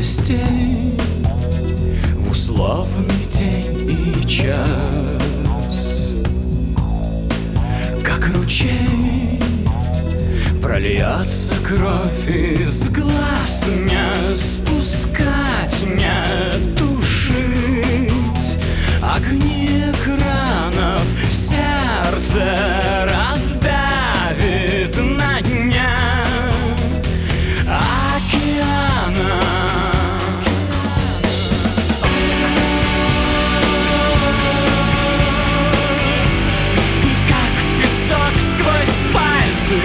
новостей в условный день и час, как ручей прольется кровь из глаз, не спускать, не тушить огни экранов, сердце раздавит на дня океана. Как песок сквозь пальцы,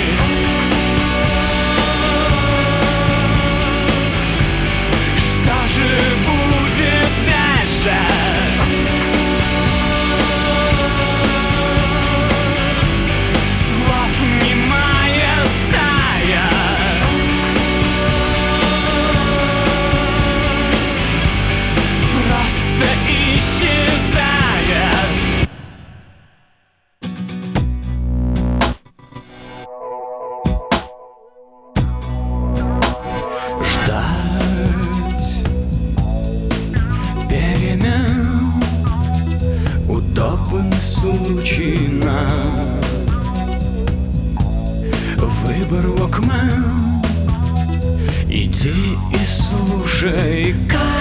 что же будет дальше? Слов немая стая, просто исчезает. Ждать перемен, удобный случай на выбор, Walkman. Иди и слушай, как